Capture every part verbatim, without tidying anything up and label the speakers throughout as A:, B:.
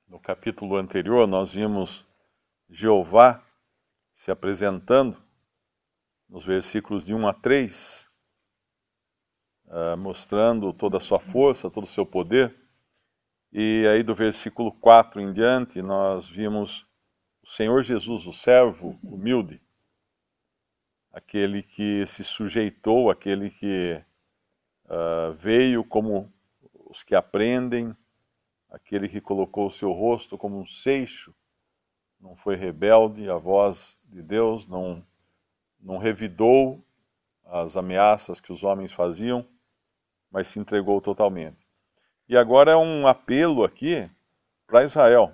A: No capítulo anterior, nós vimos Jeová se apresentando nos versículos de um a três, uh, mostrando toda a sua força, todo o seu poder. E aí do versículo quatro em diante, nós vimos o Senhor Jesus, o servo humilde, aquele que se sujeitou, aquele que uh, veio como os que aprendem, aquele que colocou o seu rosto como um seixo, não foi rebelde à voz de Deus, não, não revidou as ameaças que os homens faziam, mas se entregou totalmente. E agora é um apelo aqui para Israel,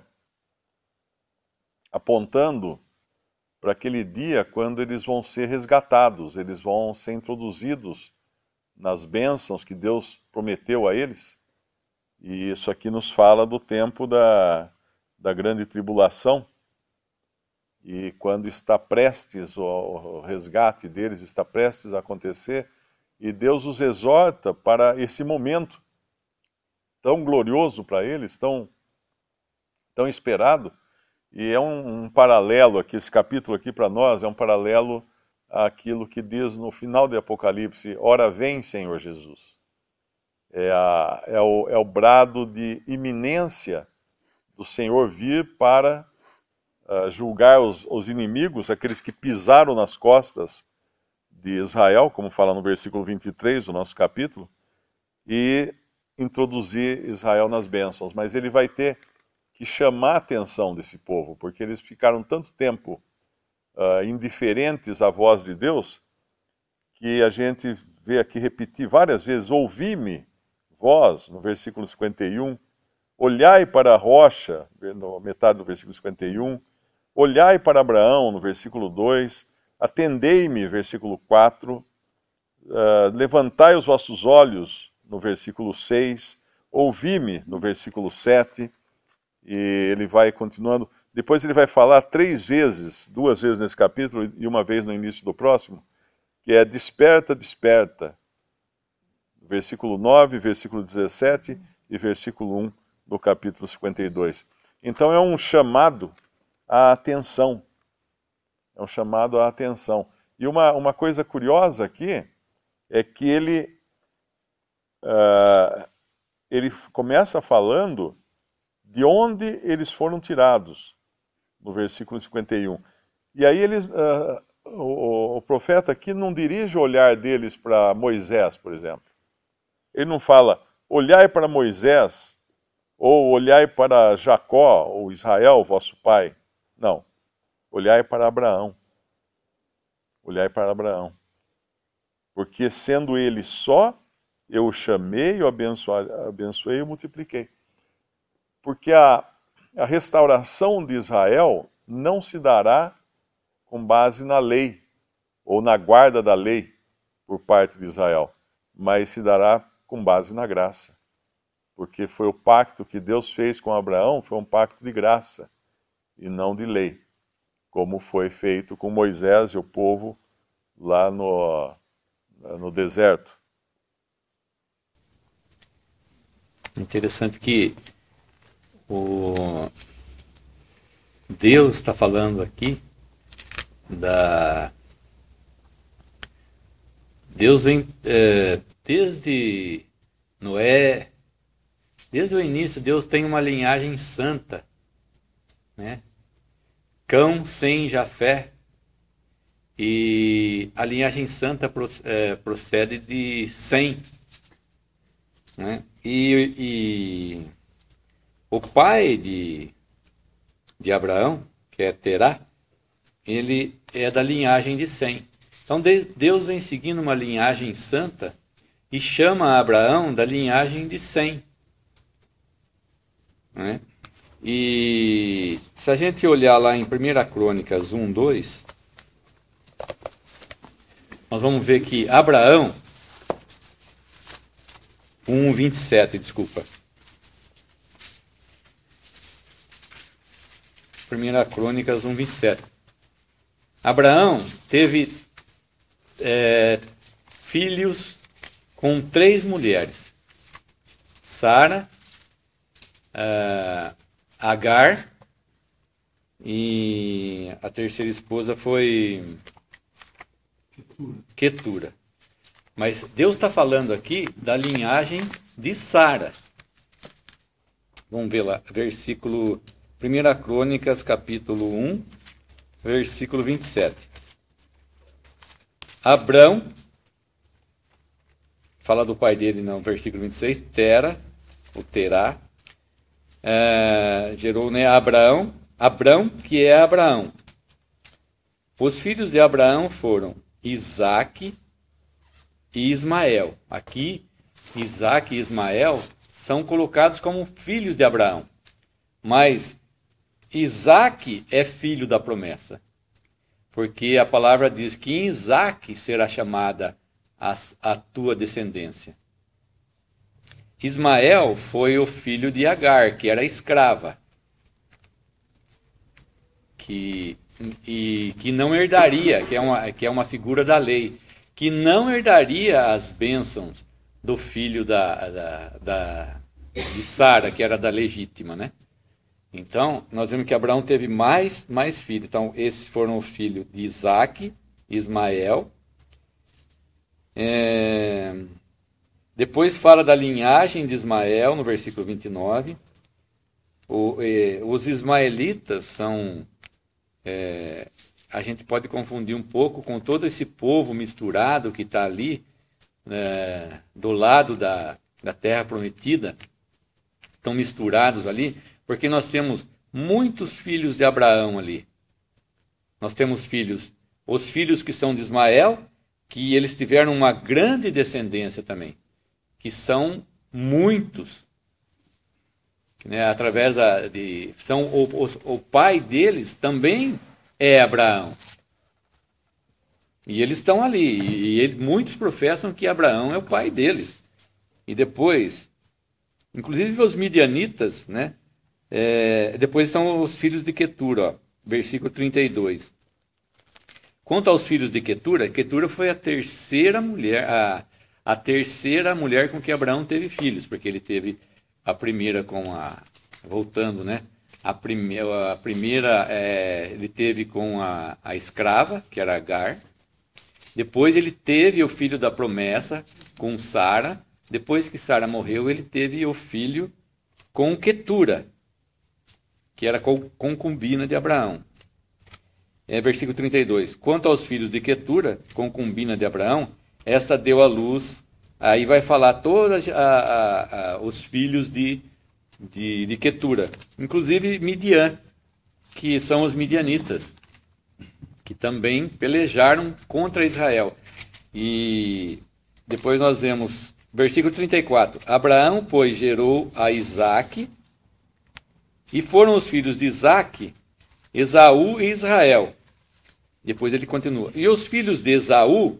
A: apontando para aquele dia quando eles vão ser resgatados, eles vão ser introduzidos nas bênçãos que Deus prometeu a eles. E isso aqui nos fala do tempo da, da grande tribulação, e quando está prestes, o, o resgate deles está prestes a acontecer, e Deus os exorta para esse momento tão glorioso para eles, tão, tão esperado. E é um, um paralelo aqui, esse capítulo aqui para nós é um paralelo àquilo que diz no final de Apocalipse: ora vem, Senhor Jesus. É, a, é, o, é o brado de iminência do Senhor vir para uh, julgar os, os inimigos, aqueles que pisaram nas costas de Israel, como fala no versículo vinte e três do nosso capítulo, e introduzir Israel nas bênçãos. Mas ele vai ter que chamar a atenção desse povo, porque eles ficaram tanto tempo uh, indiferentes à voz de Deus, que a gente vê aqui repetir várias vezes: ouvi-me, vós, no versículo cinquenta e um, olhai para a rocha, na metade do versículo cinquenta e um, olhai para Abraão, no versículo dois, atendei-me, versículo quatro, uh, levantai os vossos olhos, no versículo seis, ouvi-me, no versículo sete, e ele vai continuando. Depois ele vai falar três vezes, duas vezes nesse capítulo e uma vez no início do próximo, que é desperta, desperta. Versículo nove, versículo dezessete e versículo um do capítulo cinquenta e dois. Então é um chamado à atenção. É um chamado à atenção. E uma, uma coisa curiosa aqui é que ele, uh, ele começa falando de onde eles foram tirados, no versículo cinquenta e um. E aí eles, uh, o, o profeta aqui não dirige o olhar deles para Moisés, por exemplo. Ele não fala: olhai para Moisés, ou olhai para Jacó, ou Israel, vosso pai. Não. Olhai para Abraão. Olhai para Abraão. Porque sendo ele só, eu o chamei, eu abençoei, abençoei e multipliquei. Porque a, a restauração de Israel não se dará com base na lei, ou na guarda da lei por parte de Israel, mas se dará com base na graça. Porque foi o pacto que Deus fez com Abraão, foi um pacto de graça, e não de lei, como foi feito com Moisés e o povo lá no, no deserto.
B: Interessante que o Deus está falando aqui da... Deus vem é, desde Noé, desde o início, Deus tem uma linhagem santa, né? Cão, Sem, Jafé, e a linhagem santa é, procede de Sem, né? E, e o pai de, de Abraão, que é Terá, ele é da linhagem de Sem. Então Deus vem seguindo uma linhagem santa e chama Abraão da linhagem de Sem, né? E se a gente olhar lá em primeira Crônicas um, dois, nós vamos ver que Abraão, um, vinte e sete, desculpa. primeira Crônicas um, vinte e sete. Abraão teve é, filhos com três mulheres: Sara, uh, Agar, e a terceira esposa foi Quetura. Mas Deus está falando aqui da linhagem de Sara. Vamos ver lá, versículo primeira Crônicas, capítulo um, versículo vinte e sete. Abrão, fala do pai dele no versículo vinte e seis, Tera, ou Terá, é, gerou, né, Abraão, Abrão, que é Abraão. Os filhos de Abraão foram Isaque e Ismael. Aqui, Isaque e Ismael são colocados como filhos de Abraão. Mas Isaque é filho da promessa. Porque a palavra diz que em Isaque será chamada a, a tua descendência. Ismael foi o filho de Agar, que era escrava. Que, e, que não herdaria, que é, uma, que é uma figura da lei, que não herdaria as bênçãos do filho da, da, da, de Sara, que era da legítima, né? Então, nós vemos que Abraão teve mais, mais filhos. Então, esses foram os filhos de Isaque, Ismael. É... Depois fala da linhagem de Ismael, no versículo vinte e nove. O, eh, os ismaelitas são... É, a gente pode confundir um pouco com todo esse povo misturado que está ali, é, do lado da, da terra prometida. Estão misturados ali, porque nós temos muitos filhos de Abraão ali. Nós temos filhos, os filhos que são de Ismael, que eles tiveram uma grande descendência também, que são muitos, né, através da, de, são o, o, o pai deles também é Abraão. E eles estão ali, e ele, muitos professam que Abraão é o pai deles. E depois, inclusive os midianitas, né, é, depois estão os filhos de Quetura, ó, versículo trinta e dois. Quanto aos filhos de Quetura, Quetura foi a terceira mulher, a, a terceira mulher com que Abraão teve filhos, porque ele teve a primeira com a, voltando, né, a primeira, a primeira é, ele teve com a, a escrava, que era Agar. Depois ele teve o filho da promessa com Sara. Depois que Sara morreu, ele teve o filho com Quetura, que era concubina de Abraão. É, versículo trinta e dois. Quanto aos filhos de Quetura, concubina de Abraão, esta deu à luz. Aí vai falar todos os filhos de, de, de Quetura, inclusive Midian, que são os midianitas, que também pelejaram contra Israel. E depois nós vemos, versículo trinta e quatro. Abraão, pois, gerou a Isaque, e foram os filhos de Isaque, Esaú e Israel. Depois ele continua. E os filhos de Esaú,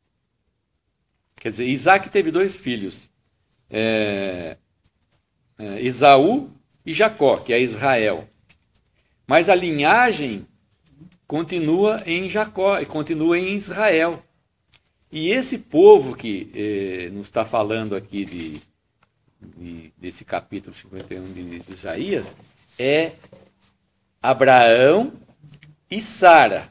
B: quer dizer, Isaque teve dois filhos, é, é, Esaú e Jacó, que é Israel. Mas a linhagem continua em Jacó e continua em Israel. E esse povo que eh, nos está falando aqui de, de, desse capítulo cinquenta e um de, de Isaías é Abraão e Sara.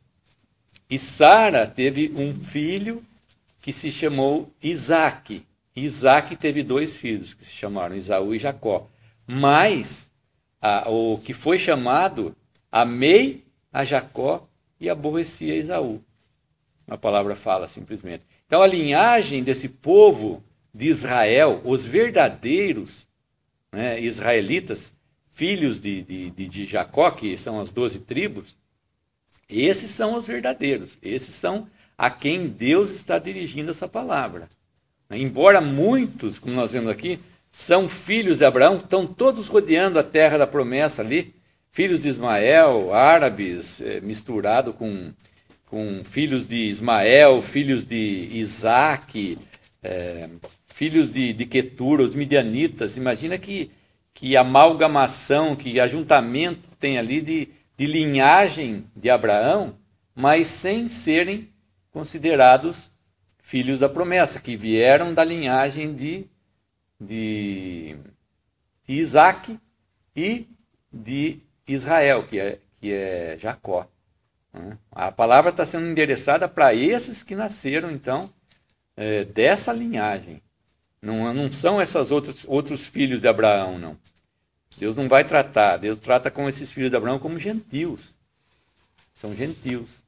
B: E Sara teve um filho que se chamou Isaque. Isaque teve dois filhos que se chamaram Esaú e Jacó. Mas a, o que foi chamado, amei a Jacó e aborreci a Esaú. A palavra fala simplesmente. Então a linhagem desse povo de Israel, os verdadeiros, né, israelitas, filhos de, de, de Jacó, que são as doze tribos, esses são os verdadeiros, esses são a quem Deus está dirigindo essa palavra. Embora muitos, como nós vemos aqui, são filhos de Abraão, estão todos rodeando a terra da promessa ali, filhos de Ismael, árabes, é, misturado com, com filhos de Ismael, filhos de Isaque, é, filhos de, de Quetura, os midianitas. Imagina que, que amalgamação, que ajuntamento tem ali de, de linhagem de Abraão, mas sem serem considerados filhos da promessa, que vieram da linhagem de, de, de Isaque e de Israel, que é, que é Jacó. A palavra está sendo endereçada para esses que nasceram, então, é, dessa linhagem. Não, não são esses outros, outros filhos de Abraão, não. Deus não vai tratar, Deus trata com esses filhos de Abraão como gentios. São gentios.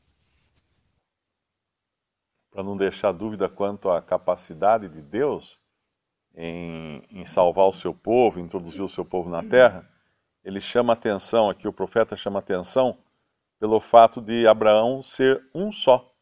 A: Para não deixar dúvida quanto à capacidade de Deus em, em salvar o seu povo, introduzir o seu povo na terra, ele chama atenção, aqui o profeta chama atenção, pelo fato de Abraão ser um só.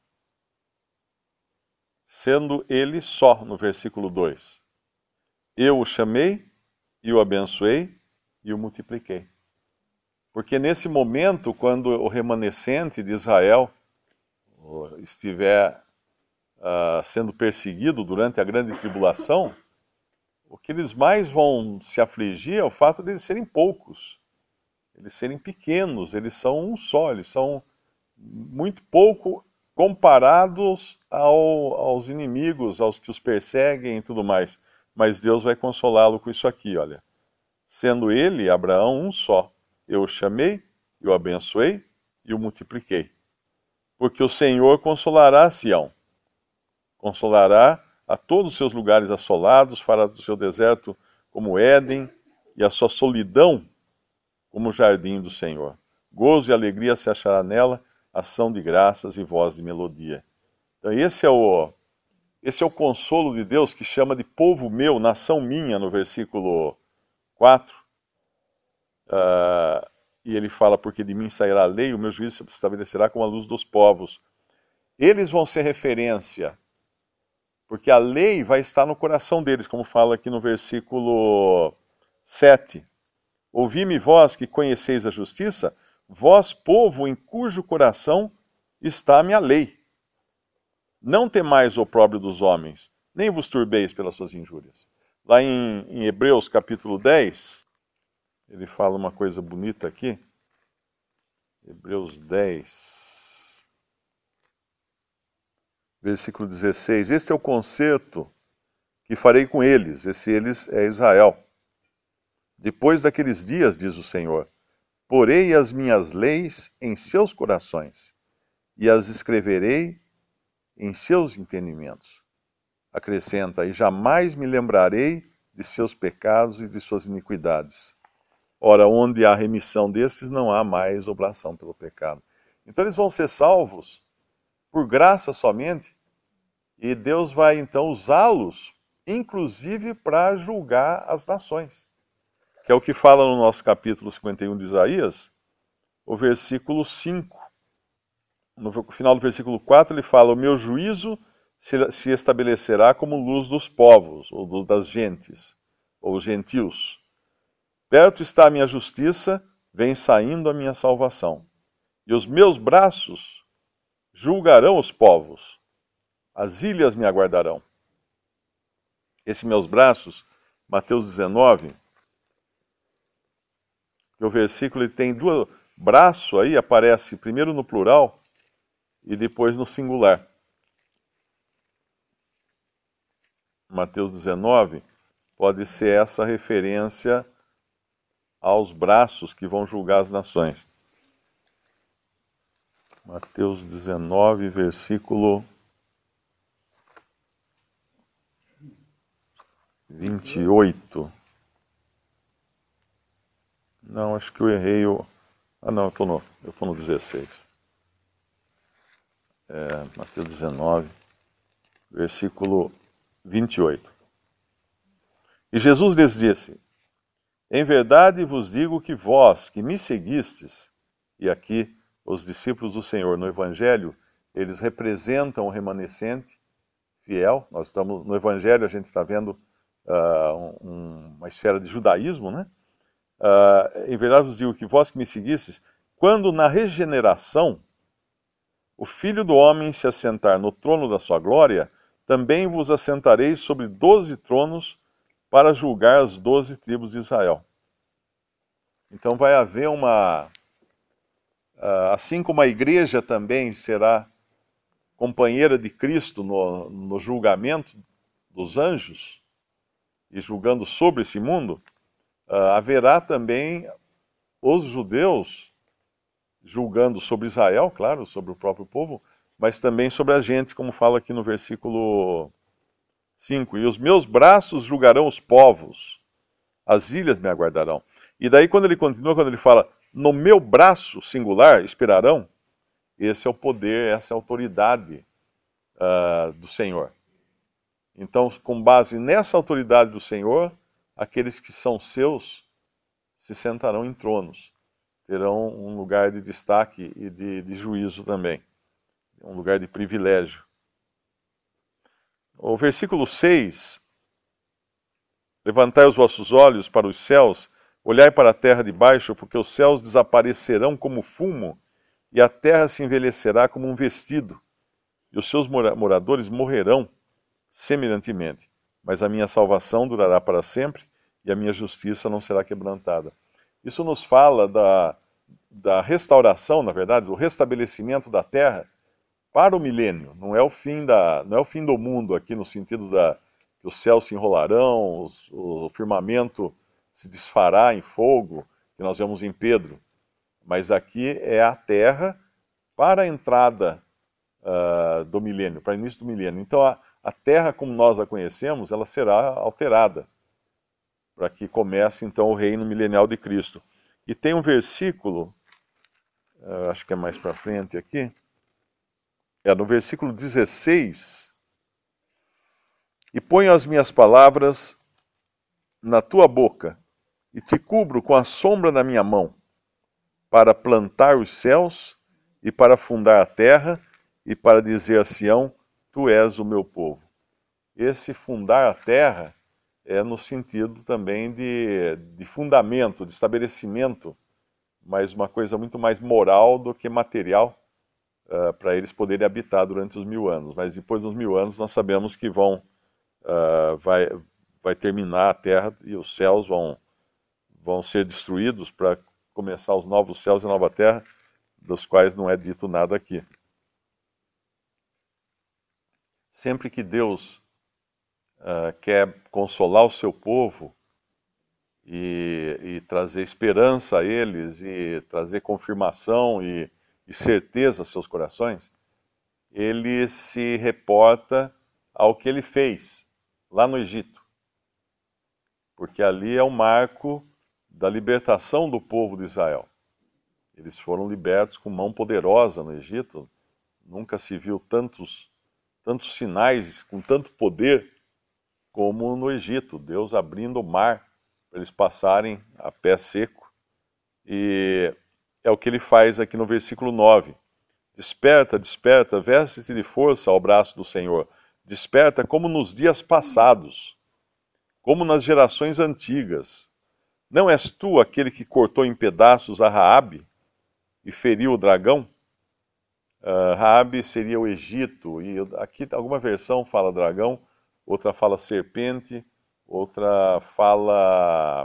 A: Sendo ele só, no versículo dois. Eu o chamei e o abençoei e o multipliquei. Porque nesse momento, quando o remanescente de Israel estiver uh, sendo perseguido durante a grande tribulação, o que eles mais vão se afligir é o fato de eles serem poucos. Eles serem pequenos, eles são um só, eles são muito pouco comparados ao, aos inimigos, aos que os perseguem e tudo mais. Mas Deus vai consolá-lo com isso aqui, olha. Sendo ele, Abraão, um só, eu o chamei, eu o abençoei e o multipliquei. Porque o Senhor consolará Sião, consolará a todos os seus lugares assolados, fará do seu deserto como Éden e a sua solidão como o jardim do Senhor. Gozo e alegria se achará nela, ação de graças e voz de melodia. Então esse é o, esse é o consolo de Deus que chama de povo meu, nação minha, no versículo quatro. Uh, e ele fala, porque de mim sairá a lei, o meu juízo se estabelecerá como a luz dos povos. Eles vão ser referência, porque a lei vai estar no coração deles, como fala aqui no versículo sete. Ouvi-me vós que conheceis a justiça, vós, povo em cujo coração está a minha lei. Não temais o opróbrio dos homens, nem vos turbeis pelas suas injúrias. Lá em, em Hebreus capítulo dez, ele fala uma coisa bonita aqui. Hebreus dez, versículo dezesseis. Este é o concerto que farei com eles, esse eles é Israel. Depois daqueles dias, diz o Senhor, porei as minhas leis em seus corações e as escreverei em seus entendimentos. Acrescenta, e jamais me lembrarei de seus pecados e de suas iniquidades. Ora, onde há remissão desses, não há mais oblação pelo pecado. Então eles vão ser salvos por graça somente, e Deus vai então usá-los, inclusive para julgar as nações. Que é o que fala no nosso capítulo cinquenta e um de Isaías, o versículo cinco. No final do versículo quatro ele fala, o meu juízo se estabelecerá como luz dos povos, ou das gentes, ou gentios. Perto está a minha justiça, vem saindo a minha salvação. E os meus braços julgarão os povos, as ilhas me aguardarão. Esses meus braços, Mateus dezenove, que o versículo ele tem duas braço aí, aparece primeiro no plural e depois no singular. Mateus dezenove pode ser essa referência aos braços que vão julgar as nações. Mateus dezenove, versículo vinte e oito. Não, acho que eu errei o... Ah, não, eu estou no, eu tô no dezesseis. É, Mateus dezenove, versículo vinte e oito. E Jesus lhes disse, em verdade vos digo que vós, que me seguistes, e aqui os discípulos do Senhor no Evangelho, eles representam o remanescente fiel. Nós estamos no Evangelho, a gente está vendo uh, um, uma esfera de judaísmo, né? Uh, em verdade vos digo que vós que me seguistes, quando na regeneração o Filho do Homem se assentar no trono da sua glória, também vos assentareis sobre doze tronos para julgar as doze tribos de Israel. Então vai haver uma... Uh, assim como a igreja também será companheira de Cristo no, no julgamento dos anjos, e julgando sobre esse mundo, uh, haverá também os judeus, julgando sobre Israel, claro, sobre o próprio povo, mas também sobre a gente, como fala aqui no versículo cinco. E os meus braços julgarão os povos, as ilhas me aguardarão. E daí quando ele continua, quando ele fala, no meu braço singular esperarão, esse é o poder, essa é a autoridade uh, do Senhor. Então, com base nessa autoridade do Senhor, aqueles que são seus se sentarão em tronos. Terão um lugar de destaque e de, de juízo também. Um lugar de privilégio. O versículo seis. Levantai os vossos olhos para os céus, olhai para a terra de baixo, porque os céus desaparecerão como fumo, e a terra se envelhecerá como um vestido, e os seus moradores morrerão semelhantemente. Mas a minha salvação durará para sempre, e a minha justiça não será quebrantada. Isso nos fala da, da restauração, na verdade, do restabelecimento da terra para o milênio. Não é o fim, da, não é o fim do mundo aqui no sentido da que os céus se enrolarão, os, o firmamento se desfará em fogo, que nós vemos em Pedro. Mas aqui é a terra para a entrada uh, do milênio, para o início do milênio. Então a, a terra como nós a conhecemos, ela será alterada, para que comece então o reino milenial de Cristo. E tem um versículo, uh, acho que é mais para frente aqui, é no versículo dezesseis, e ponho as minhas palavras na tua boca, e te cubro com a sombra da minha mão, para plantar os céus, e para fundar a terra, e para dizer a Sião, tu és o meu povo. Esse fundar a terra é no sentido também de, de fundamento, de estabelecimento, mas uma coisa muito mais moral do que material, uh, para eles poderem habitar durante os mil anos. Mas depois dos mil anos nós sabemos que vão, uh, vai, vai terminar a terra e os céus vão, vão ser destruídos para começar os novos céus e a nova terra, dos quais não é dito nada aqui. Sempre que Deus uh, quer consolar o seu povo e, e trazer esperança a eles, e trazer confirmação e, e certeza aos seus corações, ele se reporta ao que ele fez lá no Egito. Porque ali é o marco da libertação do povo de Israel. Eles foram libertos com mão poderosa no Egito. Nunca se viu tantos, tantos sinais, com tanto poder, como no Egito. Deus abrindo o mar para eles passarem a pé seco. E é o que ele faz aqui no versículo nove. Desperta, desperta, veste-te de força ao braço do Senhor. Desperta como nos dias passados, como nas gerações antigas. Não és tu aquele que cortou em pedaços a Raabe e feriu o dragão? Uh, Raabe seria o Egito, e aqui alguma versão fala dragão, outra fala serpente, outra fala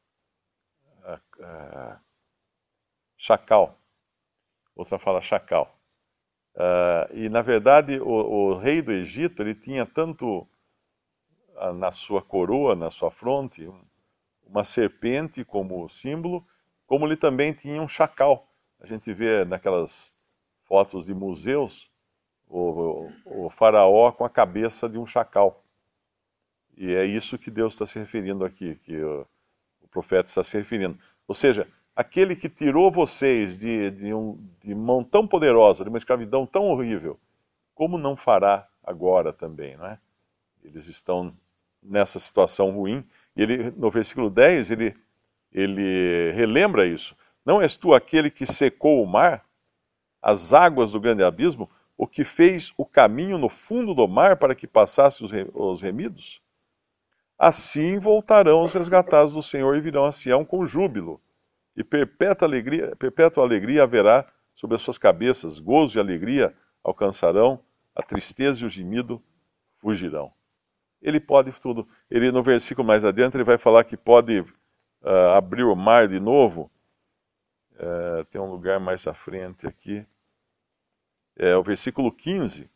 A: uh, uh, chacal, outra fala chacal. Uh, e na verdade o, o rei do Egito, ele tinha tanto uh, na sua coroa, na sua fronte, uma serpente como símbolo, como ele também tinha um chacal. A gente vê naquelas fotos de museus o, o, o faraó com a cabeça de um chacal. E é isso que Deus está se referindo aqui, que o, o profeta está se referindo. Ou seja, aquele que tirou vocês de, de, um, de mão tão poderosa, de uma escravidão tão horrível, como não fará agora também, não é? Eles estão nessa situação ruim. E ele, no versículo dez, ele, ele relembra isso. Não és tu aquele que secou o mar, as águas do grande abismo, o que fez o caminho no fundo do mar para que passassem os, os remidos? Assim voltarão os resgatados do Senhor e virão a Sião com júbilo. E perpétua alegria, perpétua alegria haverá sobre as suas cabeças, gozo e alegria alcançarão, a tristeza e o gemido fugirão. Ele pode tudo. Ele, no versículo mais adiante, ele vai falar que pode uh, abrir o mar de novo. Uh, tem um lugar mais à frente aqui. É o versículo quinze.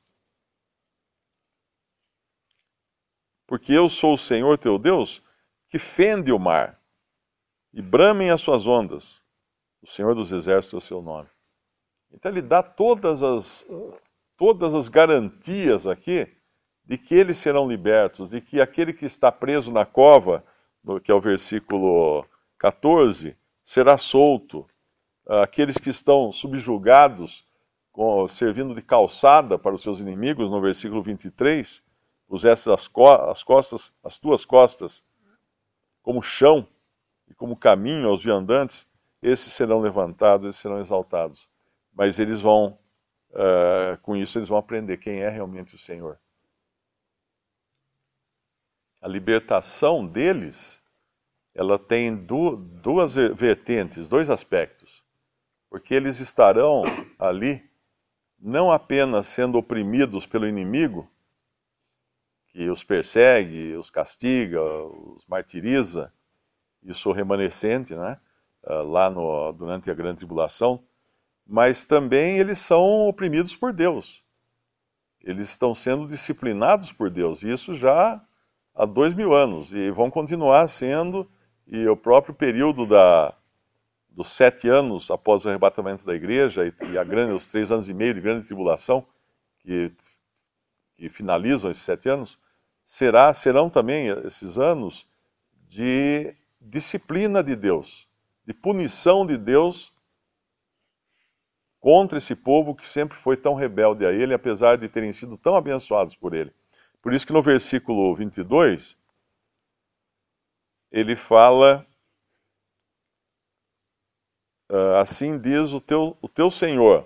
A: Porque eu sou o Senhor teu Deus, que fende o mar, e bramem as suas ondas. O Senhor dos Exércitos é o seu nome. Então ele dá todas as, todas as garantias aqui de que eles serão libertos, de que aquele que está preso na cova, que é o versículo quatorze, será solto. Aqueles que estão subjugados, servindo de calçada para os seus inimigos, no versículo vinte e três, pusesse as, co as costas, as tuas costas, como chão e como caminho aos viandantes, esses serão levantados, esses serão exaltados. Mas eles vão, uh, com isso, eles vão aprender quem é realmente o Senhor. A libertação deles, ela tem du duas vertentes, dois aspectos. Porque eles estarão ali não apenas sendo oprimidos pelo inimigo, que os persegue, os castiga, os martiriza, isso remanescente, né? Lá no, durante a grande tribulação, mas também eles são oprimidos por Deus. Eles estão sendo disciplinados por Deus, e isso já há dois mil anos, e vão continuar sendo, e o próprio período da... dos sete anos após o arrebatamento da igreja e, e a grande, os três anos e meio de grande tribulação, que, que finalizam esses sete anos, será, serão também esses anos de disciplina de Deus, de punição de Deus contra esse povo que sempre foi tão rebelde a ele, apesar de terem sido tão abençoados por ele. Por isso que no versículo vinte e dois, ele fala... Uh, assim diz o teu, o teu Senhor,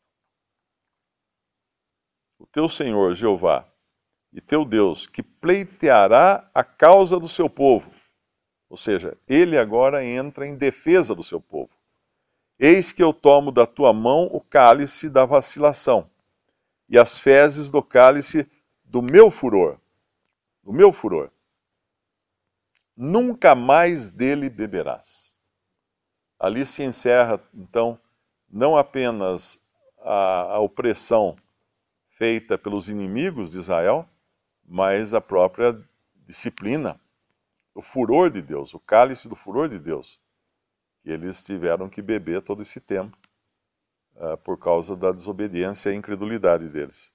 A: o teu Senhor Jeová, e teu Deus, que pleiteará a causa do seu povo. Ou seja, ele agora entra em defesa do seu povo. Eis que eu tomo da tua mão o cálice da vacilação, e as fezes do cálice do meu furor, do meu furor. Nunca mais dele beberás. Ali se encerra, então, não apenas a, a opressão feita pelos inimigos de Israel, mas a própria disciplina, o furor de Deus, o cálice do furor de Deus, que eles tiveram que beber todo esse tempo, uh, por causa da desobediência e incredulidade deles.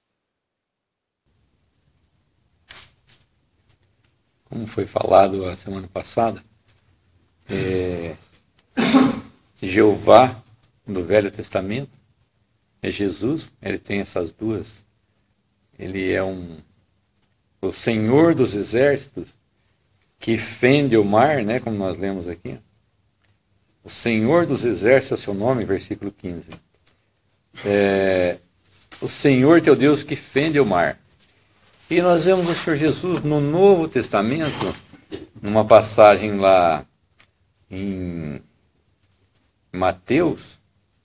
B: Como foi falado a semana passada, é... Jeová, do Velho Testamento, é Jesus, ele tem essas duas. Ele é um, o Senhor dos Exércitos, que fende o mar, né, como nós lemos aqui. O Senhor dos Exércitos é o seu nome, versículo quinze. É, o Senhor teu Deus que fende o mar. E nós vemos o Senhor Jesus no Novo Testamento, numa passagem lá em Mateus,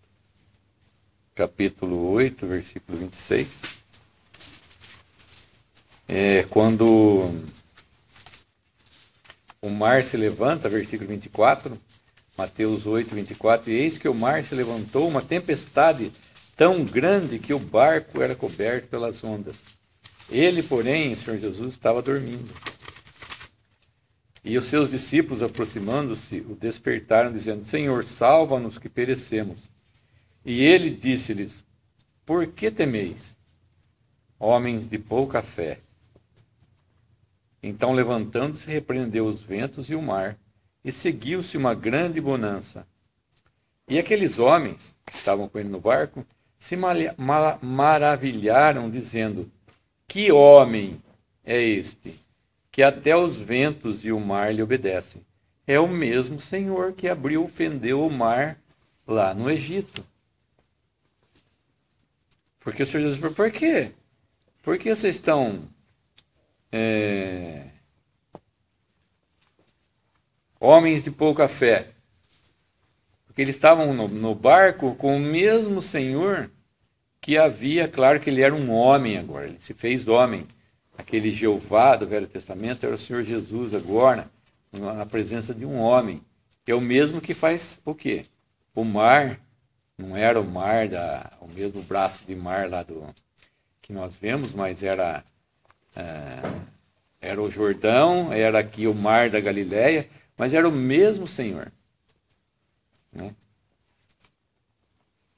B: capítulo oito, versículo vinte e seis, é, quando o mar se levanta, versículo vinte e quatro, Mateus oito, vinte e quatro, e eis que o mar se levantou, uma tempestade tão grande que o barco era coberto pelas ondas. Ele, porém, o Senhor Jesus, estava dormindo. E os seus discípulos, aproximando-se, o despertaram, dizendo: Senhor, salva-nos que perecemos. E ele disse-lhes: Por que temeis, homens de pouca fé? Então, levantando-se, repreendeu os ventos e o mar, e seguiu-se uma grande bonança. E aqueles homens que estavam com ele no barco se maravilharam, dizendo: Que homem é este, que até os ventos e o mar lhe obedecem? É o mesmo Senhor que abriu, fendeu o mar lá no Egito. Porque o Senhor Jesus falou: por quê? Por que vocês estão é, homens de pouca fé? Porque eles estavam no, no barco com o mesmo Senhor que havia, claro que ele era um homem agora, ele se fez homem. Aquele Jeová do Velho Testamento era o Senhor Jesus agora, na presença de um homem. É o mesmo que faz o quê? O mar, não era o mar, da, o mesmo braço de mar lá do, que nós vemos, mas era, é, era o Jordão, era aqui o mar da Galileia, mas era o mesmo Senhor, né?